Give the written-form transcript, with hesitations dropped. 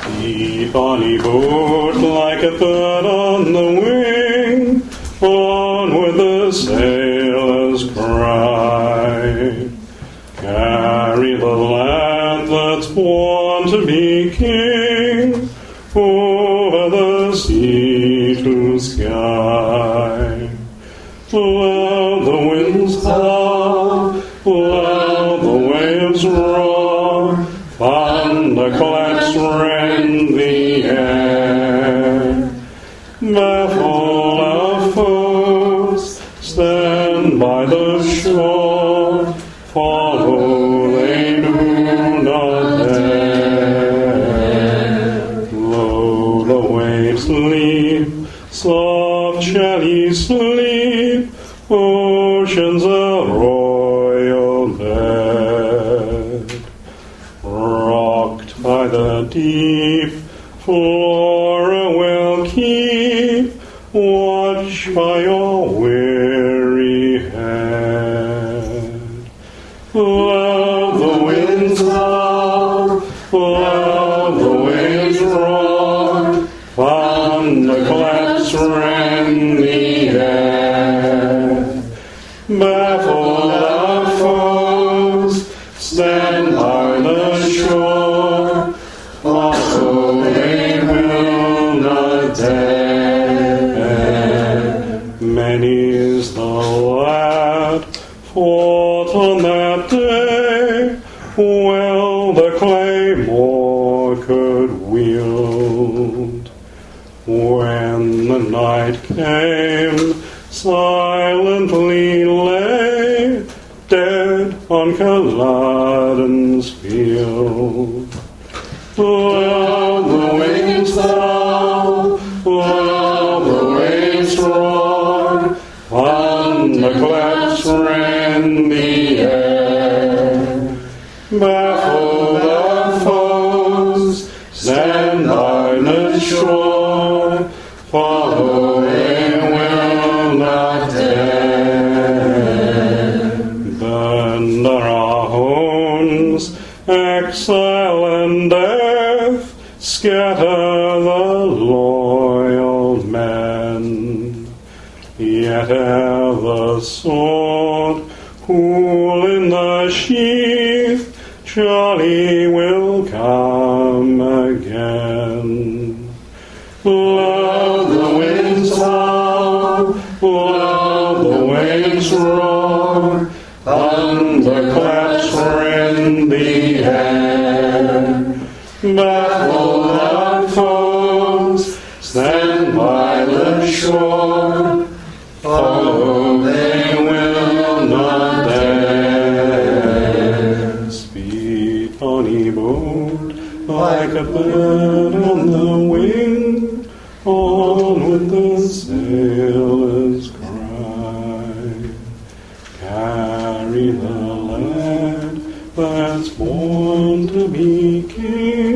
Keep on ye boat like a bird on the wing, onward the sailors cry. Carry the lad that's born to be king, over the sea to sky. Loud the winds howl, loud the waves roar, thunderclaps rend the air. Baffle our foes, stand by the shore, follow they do not dare. Low the waves leap, soft shall ye sleep, ocean's a royal bed. Rocked by the deep, Flora will keep watch by your weary head. Loud the winds howl, loud the waves roar, thunderclaps rend the air. Baffle our foes, stand by the shore, although they will not dare. Many is the lad fought on that day, well the claymore could wield. When the night came, silently lay dead on Culloden's field. Loud the winds howl, loud the waves roar, thunderclaps rend the air. Baffle our foes, stand by the shore, follow they will not dare. Burn our homes, exile and death, scatter the loyal men. Yet ere the sword cool in the sheath, Charlie will come again. Loud the winds howl, loud the waves roar, thunderclaps rend the air. Baffle our foes, stand by the shore, follow they will not dare. Speed on ye boat like a bird on the wing, onward the sailors cry. Carry the lad that's born to be king,